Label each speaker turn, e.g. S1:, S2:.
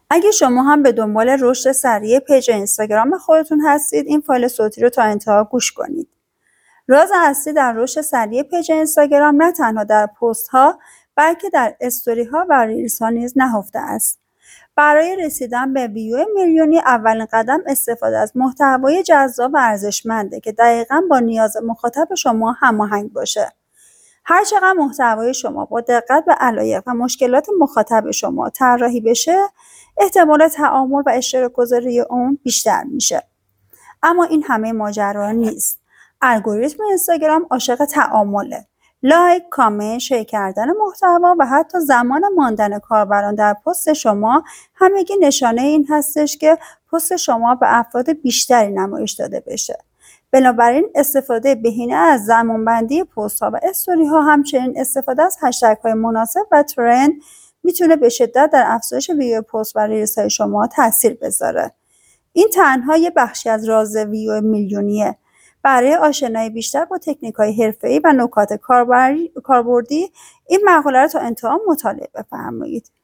S1: اگه شما هم به دنبال رشد سریع پیج اینستاگرام خودتون هستید، این فایل صوتی رو تا انتها گوش کنید. راز اصلی در رشد سریع پیج اینستاگرام نه تنها در پست ها بلکه در استوری ها و ریلز ها نیز نهفته است. برای رسیدن به ویو میلیونی اولین قدم استفاده از محتوای جذاب و ارزشمنده که دقیقاً با نیاز مخاطب شما هماهنگ باشه. هر چقدر محتوای شما با دقت به علایق و مشکلات مخاطب شما طراحی بشه، احتمال تعامل و اشتراک گذاری اون بیشتر میشه. اما این همه ماجرا نیست. الگوریتم اینستاگرام عاشق تعامله. لایک، کامنت، شیر کردن محتوا و حتی زمان ماندن کاربران در پست شما همگی نشانه این هستش که پست شما به افراد بیشتری نمایش داده بشه. بنابراین استفاده بهینه از زمانبندی پست ها و استوری ها، همچنین استفاده از هشتگ های مناسب و ترند میتونه به شدت در افزایش ویو پست و ریلز های شما تاثیر بذاره. این تنها یه بخشی از راز ویو میلیونیه. برای آشنایی بیشتر با تکنیک‌های حرفه‌ای و نکات کاربردی این مقاله رو تا انتها مطالعه بفرمایید.